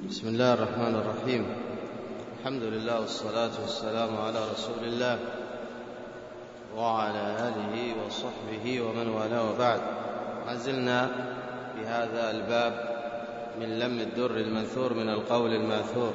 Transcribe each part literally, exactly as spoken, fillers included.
بسم الله الرحمن الرحيم. الحمد لله والصلاة والسلام على رسول الله وعلى آله وصحبه ومن والاه، وبعد. ما زلنا بهذا الباب من لم الدر المنثور من القول الماثور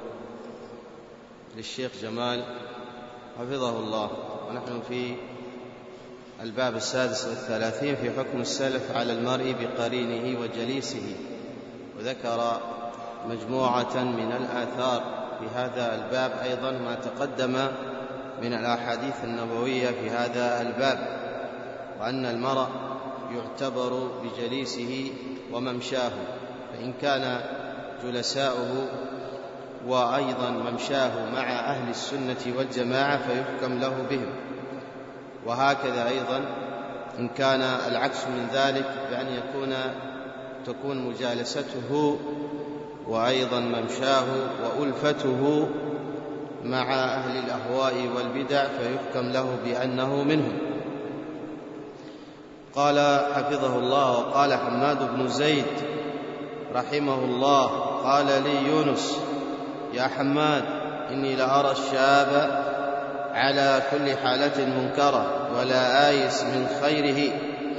للشيخ جمال حفظه الله، ونحن في الباب السادس والثلاثين في حكم السلف على المرء بقرينه وجليسه، وذكر مجموعة من الآثار في هذا الباب، أيضا ما تقدم من الأحاديث النبوية في هذا الباب، وأن المرء يعتبر بجليسه وممشاه، فإن كان جلساؤه وأيضا ممشاه مع أهل السنة والجماعة فيحكم له بهم، وهكذا أيضا إن كان العكس من ذلك بأن يكون تكون مجالسته وأيضا ممشاه وألفته مع أهل الأهواء والبدع فيحكم له بأنه منهم. قال حفظه الله: وقال حماد بن زيد رحمه الله: قال لي يونس: يا حماد، إني لأرى الشاب على كل حالة منكرة ولا آيس من خيره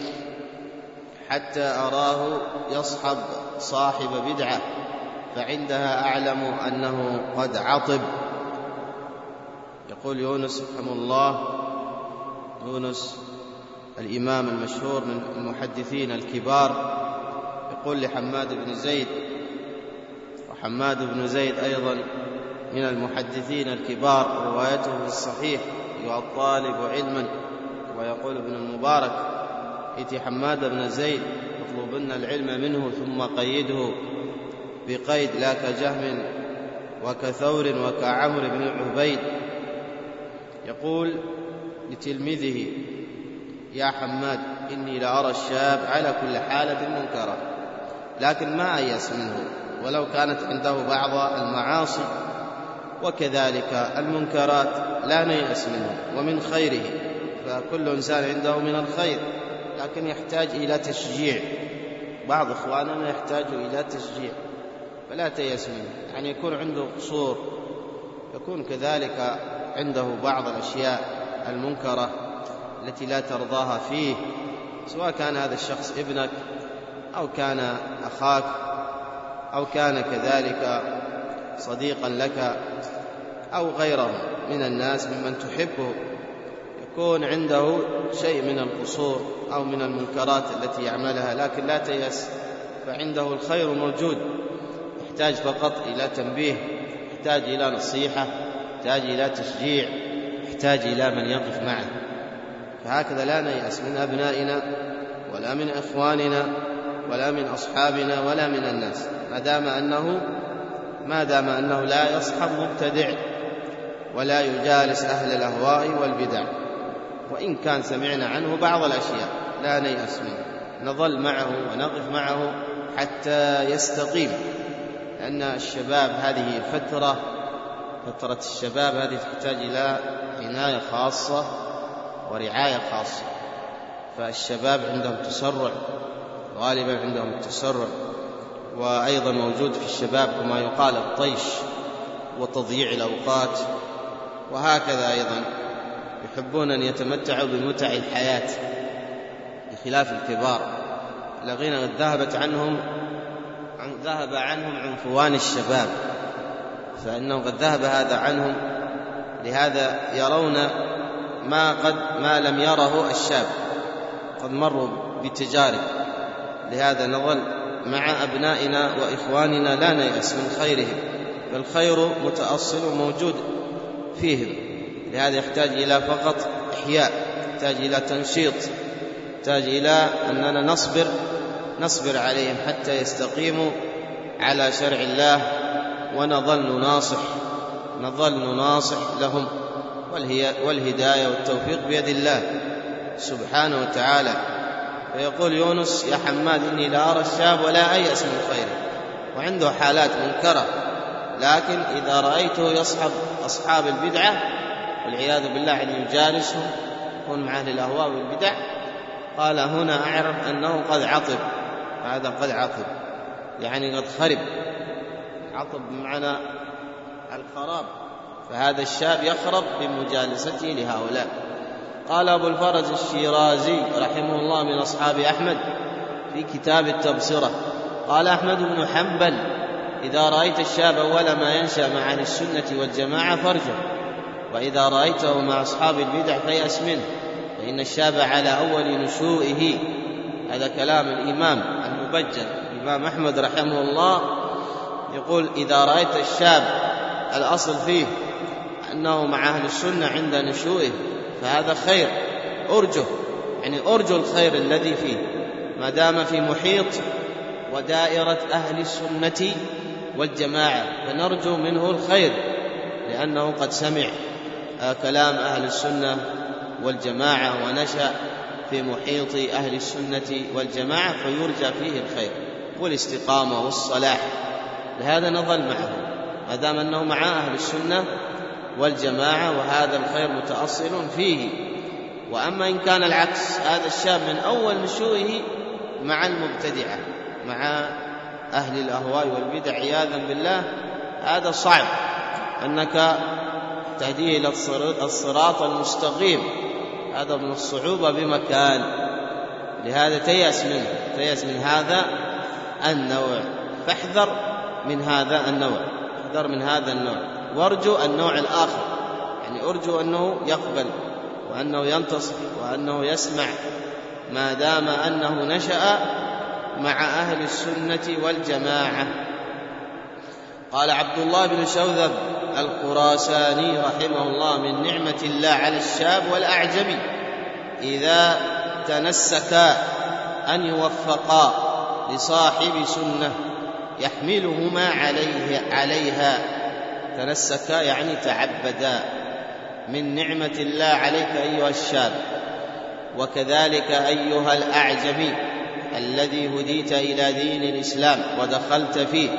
حتى أراه يصحب صاحب بدعة، فعندها أعلم أنه قد عطب. يقول يونس رحمه الله، يونس الإمام المشهور من المحدثين الكبار، يقول لحماد بن زيد، وحماد بن زيد أيضا من المحدثين الكبار، روايته في الصحيح والطالب علما، ويقول ابن المبارك: ائت حماد بن زيد اطلبن العلم منه ثم قيده بقيد لا كجهم وكثور وكعمر بن عبيد. يقول لتلميذه: يا حماد، إني لأرى الشاب على كل حالة منكرة، لكن ما أيأس منه ولو كانت عنده بعض المعاصي، وكذلك المنكرات لا نيأس منه، ومن خيره، فكل إنسان عنده من الخير، لكن يحتاج إلى تشجيع. بعض إخواننا يحتاج إلى تشجيع، فلا تيأس منه، يعني يكون عنده قصور، يكون كذلك عنده بعض الأشياء المنكرة التي لا ترضاها فيه، سواء كان هذا الشخص ابنك أو كان أخاك أو كان كذلك صديقا لك أو غيره من الناس ممن تحبه، يكون عنده شيء من القصور أو من المنكرات التي يعملها، لكن لا تيأس، فعنده الخير موجود، يحتاج فقط إلى تنبيه، يحتاج إلى نصيحة، يحتاج إلى تشجيع، يحتاج إلى من يقف معه. فهكذا لا نيأس من أبنائنا ولا من إخواننا ولا من أصحابنا ولا من الناس، ما دام أنه ما دام أنه لا يصحب مبتدع ولا يجالس أهل الأهواء والبدع، وإن كان سمعنا عنه بعض الأشياء لا نيأس منه، نظل معه ونقف معه حتى يستقيم، لأن الشباب هذه فترة فترة الشباب هذه تحتاج إلى عناية خاصة ورعاية خاصة، فالشباب عندهم تسرع، غالبا عندهم التسرع، وأيضا موجود في الشباب كما يقال الطيش وتضييع الأوقات، وهكذا أيضا يحبون أن يتمتعوا بمتع الحياة بخلاف الكبار الذين قد ذهبت عنهم ذهب عنهم عنفوان الشباب، فإنه قد ذهب هذا عنهم، لهذا يرون ما قد ما لم يره الشاب، قد مروا بتجارب، لهذا نظل مع أبنائنا وإخواننا لا نيأس من خيرهم، فالخير متأصل وموجود فيهم، لهذا يحتاج إلى فقط إحياء، يحتاج إلى تنشيط، يحتاج إلى أننا نصبر نصبر عليهم حتى يستقيموا على شرع الله، ونظل نناصح نظل نناصح لهم، والهداية والتوفيق بيد الله سبحانه وتعالى. فيقول يونس: يا حماد، إني لا أرى الشاب ولا أيأس من خيره، وعنده حالات منكرة، لكن إذا رأيته يصحب أصحاب البدعة والعياذ بالله أن يجالسهم، يكون مع أهل الأهواء والبدع، قال هنا أعرف أنه قد عطب، هذا قد عطب، يعني قد خرب العطب بمعنى الخراب، فهذا الشاب يخرب بمجالسته لهؤلاء. قال أبو الفرج الشيرازي رحمه الله من أصحاب أحمد في كتاب التبصرة، قال أحمد بن حنبل: إذا رأيت الشاب أول ما ينشأ مع أهل السنة والجماعة فارجه، وإذا رأيته مع أصحاب البدع فيأس منه، فإن الشاب على أول نشوئه. هذا كلام الإمام المبجل الإمام أحمد رحمه الله، يقول: إذا رأيت الشاب الأصل فيه أنه مع أهل السنة عند نشوئه فهذا خير، أرجه، يعني أرجو الخير الذي فيه ما دام في محيط ودائرة أهل السنة والجماعة، فنرجو منه الخير لأنه قد سمع كلام أهل السنة والجماعة ونشأ في محيط أهل السنة والجماعة، فيرجى فيه الخير والاستقامة والصلاح. لهذا نظل معه ما دام أنه مع أهل السنة والجماعة، وهذا الخير متأصل فيه. وأما إن كان العكس، هذا الشاب من أول نشوئه مع المبتدعة، مع أهل الأهواء والبدع عياذا بالله، هذا صعب أنك تهديه إلى الصراط المستقيم، هذا من الصعوبة بمكان. لهذا تيأس منه، تيأس من هذا النوع، فاحذر من هذا النوع، احذر من هذا النوع، وارجو النوع الآخر، يعني أرجو أنه يقبل وأنه ينتصر وأنه يسمع ما دام أنه نشأ مع أهل السنة والجماعة. قال عبد الله بن شوذب الخراساني رحمه الله: من نعمة الله على الشاب والأعجمي إذا تنسكا أن يوفقا لصاحب سنة يحملهما عليه عليها. تنسكا يعني تعبدا. من نعمة الله عليك أيها الشاب، وكذلك أيها الأعجمي الذي هديت إلى دين الإسلام ودخلت فيه،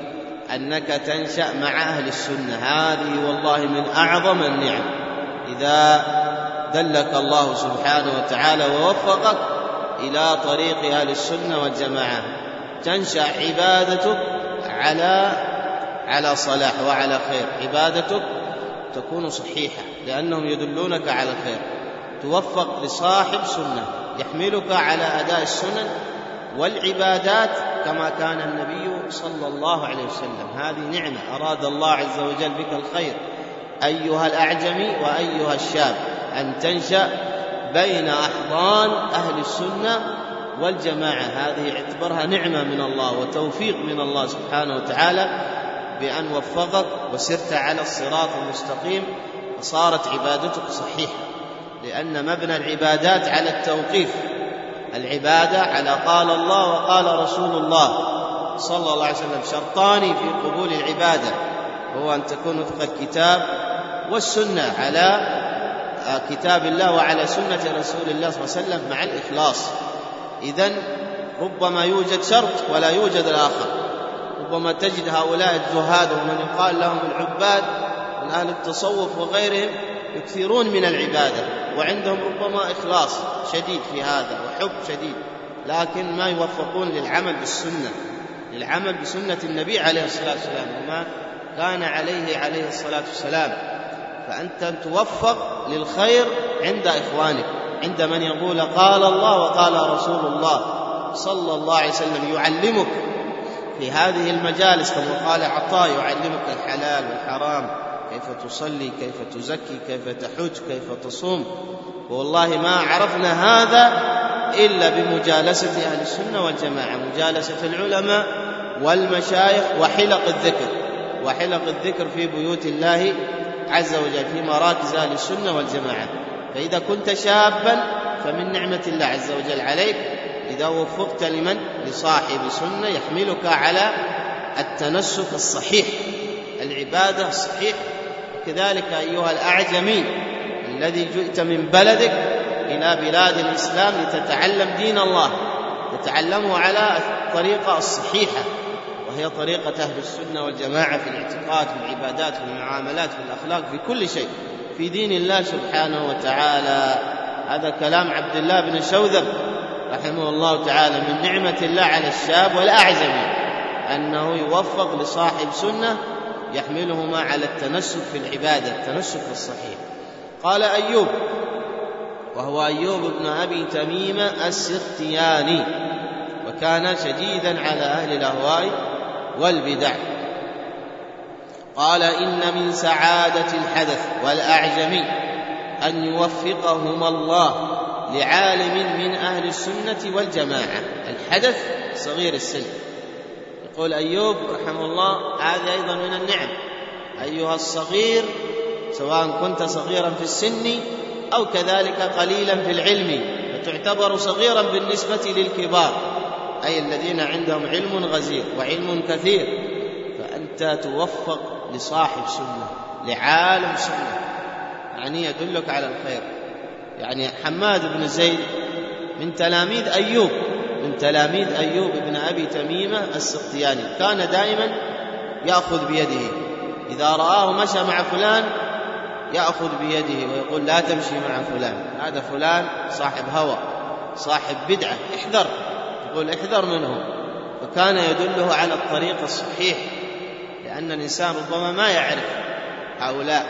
أنك تنشأ مع أهل السنة. هذه والله من أعظم النعم. إذا دلك الله سبحانه وتعالى ووفقك إلى طريق أهل السنة والجماعة، تنشأ عبادتك على على صلاح وعلى خير، عبادتك تكون صحيحة لأنهم يدلونك على الخير. توفق لصاحب سنة يحملك على أداء السنن والعبادات كما كان النبي صلى الله عليه وسلم. هذه نعمة أراد الله عز وجل بك الخير أيها الأعجمي وأيها الشاب، أن تنشأ بين أحضان أهل السنة والجماعة. هذه اعتبرها نعمة من الله وتوفيق من الله سبحانه وتعالى بأن وفقك وسرت على الصراط المستقيم، وصارت عبادتك صحيحة، لأن مبنى العبادات على التوقيف. العبادة على قال الله وقال رسول الله صلى الله عليه وسلم. شرطان في قبول العبادة، هو أن تكون وفق الكتاب والسنة، على كتاب الله وعلى سنة رسول الله صلى الله عليه وسلم مع الإخلاص. إذن ربما يوجد شرط ولا يوجد الآخر. ربما تجد هؤلاء الزهاد ومن يقال لهم العباد من أهل التصوف وغيرهم يكثرون من العبادة وعندهم ربما إخلاص شديد في هذا وحب شديد، لكن ما يوفقون للعمل بالسنة، للعمل بسنة النبي عليه الصلاة والسلام وما كان عليه عليه الصلاة والسلام. فأنت توفق للخير عند إخوانك، عند من يقول قال الله وقال رسول الله صلى الله عليه وسلم، يعلمك في هذه المجالس كما قال عطاء، يعلمك الحلال والحرام، كيف تصلي، كيف تزكي، كيف تحج، كيف تصوم. والله ما عرفنا هذا إلا بمجالسة أهل السنة والجماعة، مجالسة العلماء والمشايخ وحلق الذكر، وحلق الذكر في بيوت الله عز وجل في مراكز أهل السنة والجماعة. فإذا كنت شابا فمن نعمة الله عز وجل عليك إذا وفقت لمن لصاحب سنة يحملك على التنسك الصحيح، العبادة الصحيح. كذلك أيها الأعجمي الذي جئت من بلدك إلى بلاد الإسلام لتتعلم دين الله، تتعلمه على الطريقة الصحيحة، وهي طريقة أهل السنة والجماعة في الاعتقاد، في العبادات، في المعاملات، في الأخلاق، في كل شيء في دين الله سبحانه وتعالى. هذا كلام عبد الله بن شوذب رحمه الله تعالى. من نعمة الله على الشاب والأعجمي أنه يوفق لصاحب سنة يحملهما على التنسك في العبادة، التنسك في الصحيح. قال أيوب، وهو أيوب بن أبي تميمة السختياني، وكان شديدا على أهل الأهواء والبدع. قال إن من سعادة الحدث والأعجمي أن يوفقهما الله لعالم من أهل السنة والجماعة. الحدث صغير السن، يقول أيوب رحمه الله هذا أيضا من النعم. أيها الصغير، سواء كنت صغيرا في السن أو كذلك قليلا في العلم، فتعتبر صغيرا بالنسبة للكبار، أي الذين عندهم علم غزير وعلم كثير، فأنت توفق لصاحب سنة، لعالم سنة، يعني يدلك على الخير. يعني حماد بن زيد من تلاميذ أيوب، من تلاميذ أيوب بن أبي تميمة السختياني، كان دائما يأخذ بيده، إذا رآه مشى مع فلان يأخذ بيده ويقول لا تمشي مع فلان، هذا فلان صاحب هوى صاحب بدعة، احذر، يقول احذر منه. فكان يدله على الطريق الصحيح، لأن الإنسان ربما ما يعرف هؤلاء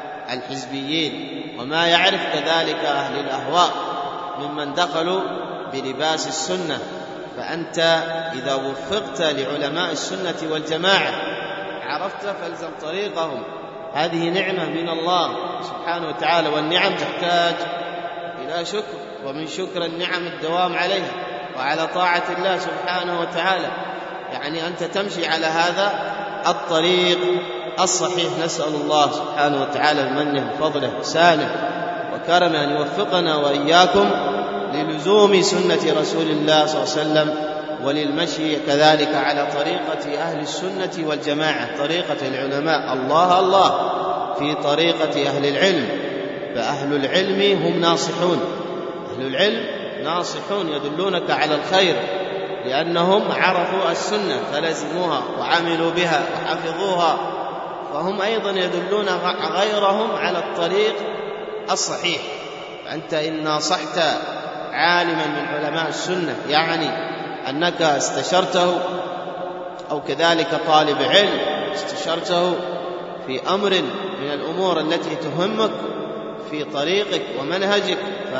الحزبيين وما يعرف كذلك أهل الأهواء ممن دخلوا بلباس السنة. فأنت إذا وفقت لعلماء السنة والجماعة عرفت فالزم طريقهم، هذه نعمة من الله سبحانه وتعالى، والنعم تحتاج إلى شكر، ومن شكر النعم الدوام عليها وعلى طاعة الله سبحانه وتعالى. يعني أنت تمشي على هذا الطريق الصحيح. نسأل الله سبحانه وتعالى بمنه وفضله سانه وكرمه أن يوفقنا وإياكم للزوم سنة رسول الله صلى الله عليه وسلم، وللمشي كذلك على طريقة أهل السنة والجماعة، طريقة العلماء. الله الله في طريقة أهل العلم، فأهل العلم هم ناصحون، أهل العلم ناصحون يدلونك على الخير، لأنهم عرفوا السنة فلزموها وعملوا بها وحفظوها، فهم أيضا يدلون غيرهم على الطريق الصحيح. فأنت إن ناصحت عالما من علماء السنة، يعني أنك استشرته، أو كذلك طالب علم استشرته في أمر من الأمور التي تهمك في طريقك ومنهجك،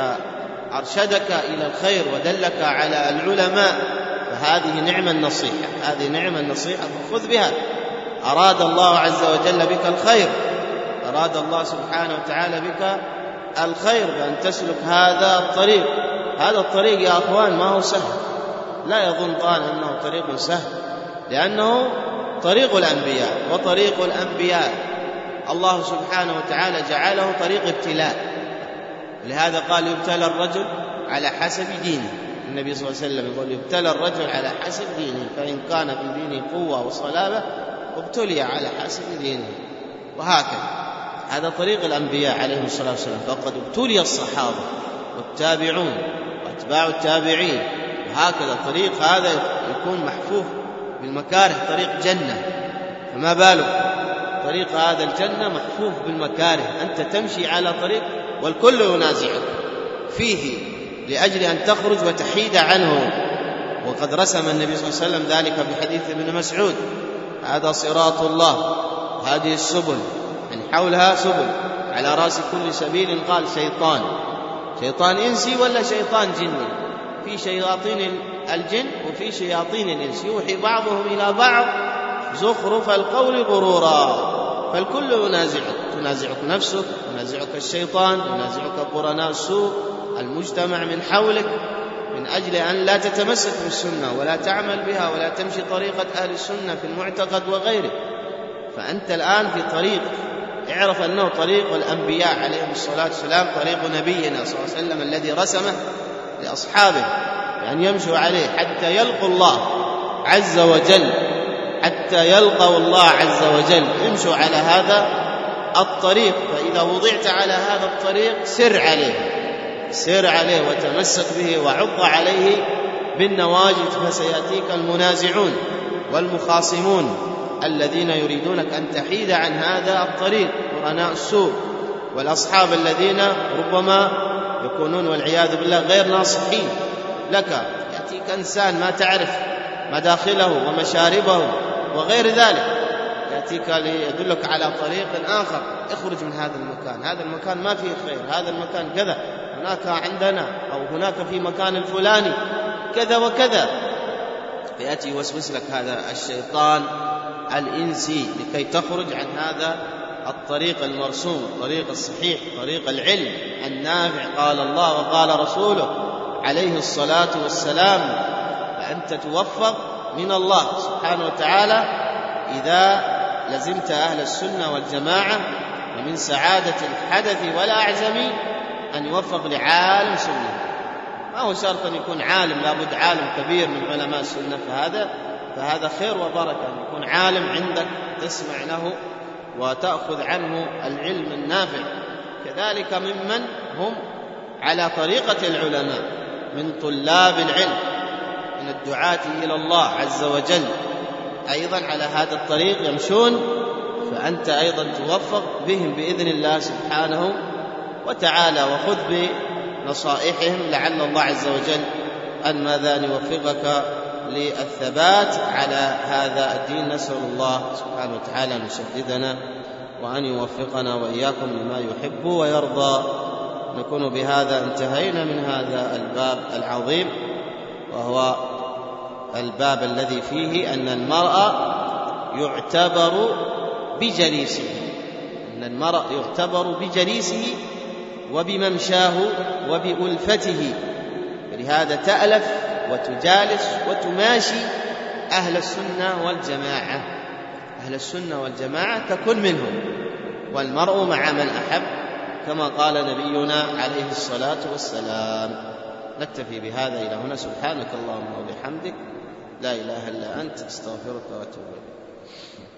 فأرشدك إلى الخير ودلك على العلماء، فهذه نعمة النصيحة، هذه نعمة النصيحة فخذ بها. أراد الله عز وجل بك الخير، أراد الله سبحانه وتعالى بك الخير، فأن تسلك هذا الطريق. هذا الطريق يا أخوان ما هو سهل، لا يظن طال أنه طريق سهل، لأنه طريق الأنبياء، وطريق الأنبياء الله سبحانه وتعالى جعله طريق ابتلاء. لهذا قال يبتلى الرجل على حسب دينه، النبي صلى الله عليه وسلم يقول يبتلى الرجل على حسب دينه، فإن كان في دينه قوة وصلابة ابتلي على حسب دينه، وهكذا. هذا طريق الأنبياء عليهم الصلاة والسلام. فقد ابتلي الصحابة والتابعون واتباع التابعين، وهكذا طريق هذا يكون محفوف بالمكاره، طريق جنة، فما بالك طريق هذا الجنة محفوف بالمكاره، أنت تمشي على طريق والكل ينازعك فيه لأجل أن تخرج وتحيد عنه. وقد رسم النبي صلى الله عليه وسلم ذلك في حديث ابن مسعود: هذا صراط الله، هذه السبل، يعني حولها سبل، على رأس كل سبيل قال شيطان، شيطان إنسي ولا شيطان جني؟ في شياطين الجن وفي شياطين الإنس، يوحي بعضهم إلى بعض زخرف القول غرورا. فالكل ينازعك، تنازعك نفسك، ينازعك الشيطان، ينازعك قرناء السوء، المجتمع من حولك، من أجل أن لا تتمسك بالسنة ولا تعمل بها ولا تمشي طريقة أهل السنة في المعتقد وغيره. فأنت الآن في طريق، اعرف أنه طريق الأنبياء عليهم الصلاة والسلام، طريق نبينا صلى الله عليه وسلم الذي رسمه لأصحابه يعني يمشوا عليه حتى يلقوا الله عز وجل، حتى يلقوا الله عز وجل، يمشوا على هذا الطريق. فإذا وضعت على هذا الطريق سر عليه، سر عليه وتمسك به وعض عليه بالنواجذ، فسيأتيك المنازعون والمخاصمون الذين يريدونك أن تحيد عن هذا الطريق، قرناء السوء والأصحاب الذين ربما يكونون والعياذ بالله غير ناصحين لك. يأتيك إنسان ما تعرف مداخله ومشاربه وغير ذلك، يأتيك ليدلك على طريق آخر، اخرج من هذا المكان، هذا المكان ما فيه خير، هذا المكان كذا، هناك عندنا أو هناك في مكان الفلاني كذا وكذا، فيأتي يوسوس لك هذا الشيطان الإنسي لكي تخرج عن هذا الطريق المرسوم، الطريق الصحيح، طريق العلم النافع، قال الله وقال رسوله عليه الصلاة والسلام. فأنت توفق من الله سبحانه وتعالى إذا لزمت أهل السنة والجماعة. ومن سعادة الحدث والأعزم أن يوفق لعالم سنة، ما هو شرط أن يكون عالم، لابد عالم كبير من علماء السنة، فهذا فهذا خير وبركة، أن يكون عالم عندك تسمع له وتأخذ عنه العلم النافع. كذلك ممن هم على طريقة العلماء من طلاب العلم، من الدعاة إلى الله عز وجل، أيضا على هذا الطريق يمشون، فأنت أيضا توفق بهم بإذن الله سبحانه وتعالى، وخذ بنصائحهم لعل الله عز وجل أن ماذا أن يوفقك للثبات على هذا الدين. نسأل الله سبحانه وتعالى أن يسددنا وأن يوفقنا وإياكم لما يحب ويرضى. نكون بهذا انتهينا من هذا الباب العظيم، وهو الباب الذي فيه أن المرء يعتبر بجليسه، أن المرء يعتبر بجليسه وبممشاه وبألفته، فلهذا تألف وتجالس وتماشي أهل السنة والجماعة. أهل السنة والجماعة تكن منهم، والمرء مع من أحب، كما قال نبينا عليه الصلاة والسلام. نكتفي بهذا إلى هنا. سبحانك اللهم وبحمدك، لا إله إلا أنت، استغفرك وأتوب إليك.